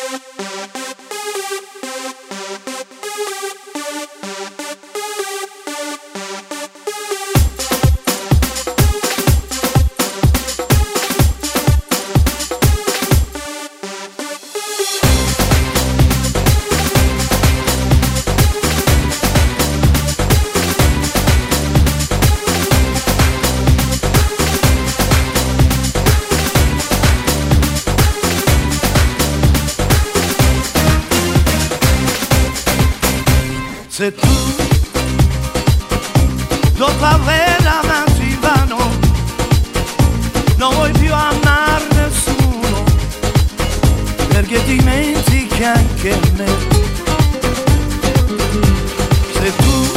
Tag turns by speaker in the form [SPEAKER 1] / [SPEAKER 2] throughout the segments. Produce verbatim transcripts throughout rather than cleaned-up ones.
[SPEAKER 1] Se tu dopo aver amato in vano non vuoi più amare nessuno, perché dimentichi anche me. Se tu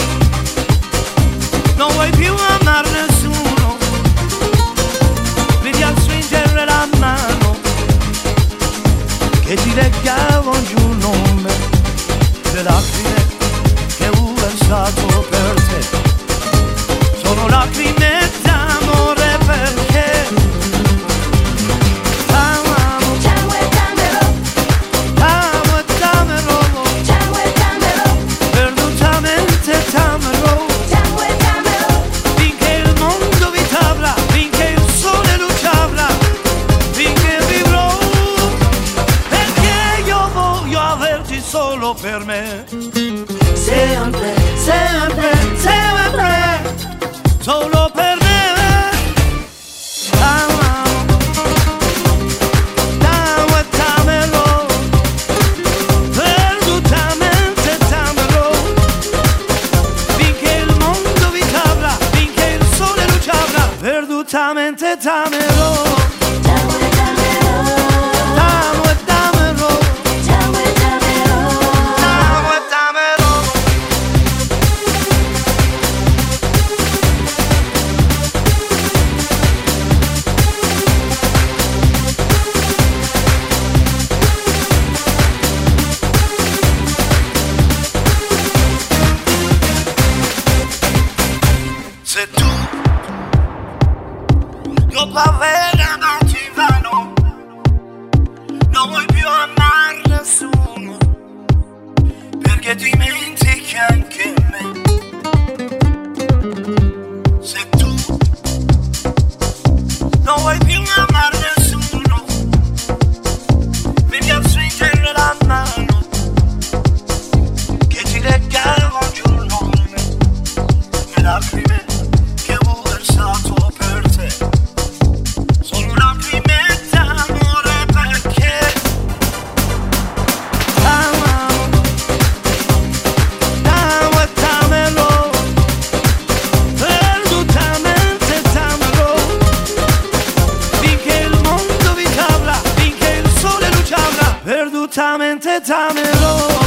[SPEAKER 1] non vuoi più amare nessuno, vedi al stringere la mano che ti legava giù un nome delle lacrime che ho versato per te. Sono lacrime d'amore perché amo,
[SPEAKER 2] Ciao e dammelo,
[SPEAKER 1] amo e dammelo,
[SPEAKER 2] ciao e dammelo,
[SPEAKER 1] perdutamente dammelo,
[SPEAKER 2] ciao e dammelo,
[SPEAKER 1] finché il mondo vita avrà, finché il sole luce avrà, finché vivrò, perché io voglio averti solo per me.
[SPEAKER 2] sempre,
[SPEAKER 1] Sempre, sempre, solo per me. Amo, amo e dammelo, perdutamente dammelo, finché il mondo vita avrà, finché il sole luce avrà, perdutamente dammelo.
[SPEAKER 2] ciao e dammelo,
[SPEAKER 1] Amo e dammelo,
[SPEAKER 2] ciao e dammelo,
[SPEAKER 1] amo e dammelo. Se tu dopo aver amato in vano non vuoi più amare nessuno, perché dimentichi anche me. Se tu non vuoi più amare nessuno, vedi a stringere la mano che ti legava giù il nome, le lacrime che ho versato per te. Sono lacrime d'amore perché amo, amo e dammelo, perdutamente dammelo, finché il mondo vita avrà, finché il sole luce avrà, perdutamente dammelo.